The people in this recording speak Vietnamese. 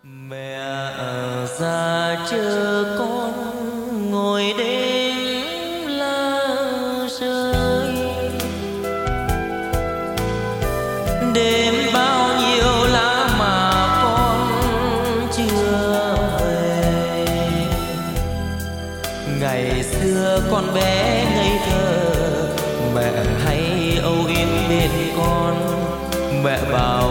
Mẹ già chờ con ngồi đêm lá rơi, đêm bao nhiêu lá mà con chưa về. Ngày xưa con bé ngây thơ, mẹ hay âu yếm bên con. Mẹ bảo